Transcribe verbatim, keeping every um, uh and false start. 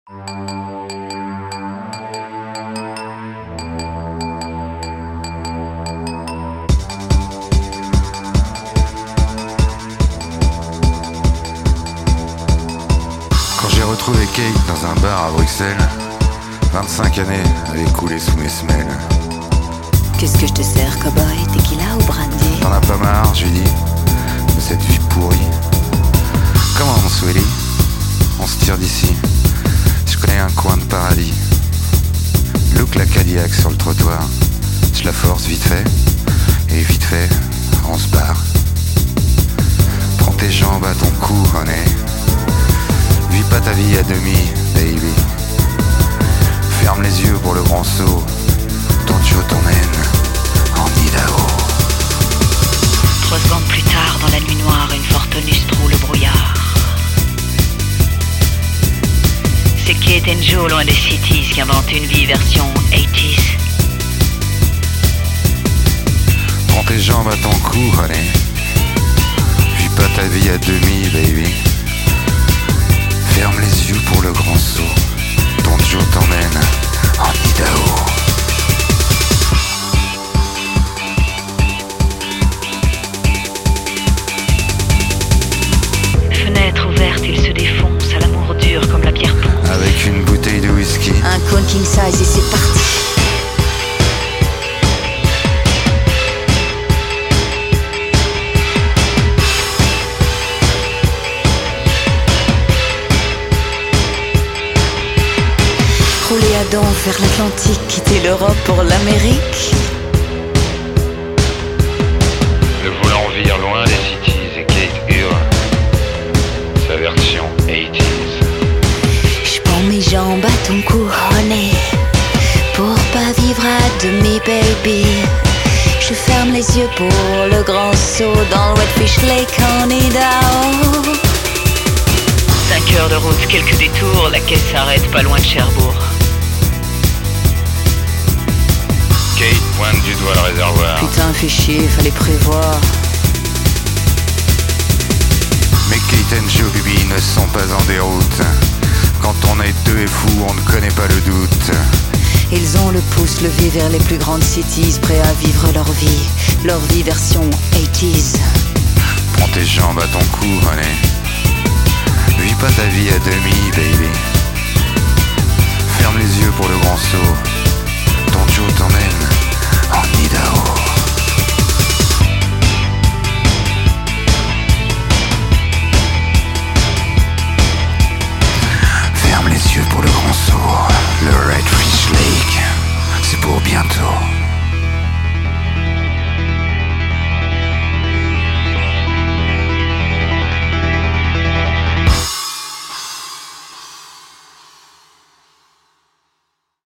Quand j'ai retrouvé Kate dans un bar à Bruxelles, vingt-cinq années avaient coulé sous mes semelles. Qu'est-ce que je te sers, cowboy? Tequila ou brandy? T'en as pas marre, je lui dis, de cette vie pourrie? Comment mon Swelly? On se tire d'ici. Je connais un coin de paradis. Look la Cadillac sur le trottoir. Je la force vite fait. Et vite fait, on se barre. Prends tes jambes à ton cou, honey. Vis pas ta vie à demi, baby. Ferme les yeux pour le grand saut. Ton Joe t'emmène en Idaho. Trois secondes plus tard, dans la nuit noire, une forte nuit troue le brouillard. C'est Kate and Joe, loin des cities, qui inventent une vie version eighties. Prends tes jambes à ton cou, honey. Vis pas ta vie à demi, baby. Ferme les yeux pour le grand saut. Ton Joe t'emmène en Idaho. Fenêtre ouverte, il se défonce à l'amour dur comme la pierre ponce. Avec une bouteille de whisky. Un cône king size et c'est parti. Rouler à dents vers l'Atlantique, quitter l'Europe pour l'Amérique. Le volant vire loin des cities et Kate hurle sa version eighties. J'prends mes jambes à ton cou, honey, pour pas vivre à demi, baby. Je ferme les yeux pour le grand saut dans le Redfish Lake en Idaho. Cinq heures de route, quelques détours, la caisse s'arrête pas loin de Cherbourg. Kate pointe du doigt le réservoir. Putain, fais chier, fallait prévoir. Mais Kate and Joe, baby, ne sont pas en déroute. Quand on est deux et fou, on ne connaît pas le doute. Ils ont le pouce levé vers les plus grandes cities, prêts à vivre leur vie, leur vie version eighties. Prends tes jambes à ton cou, honey. Vis pas ta vie à demi, baby.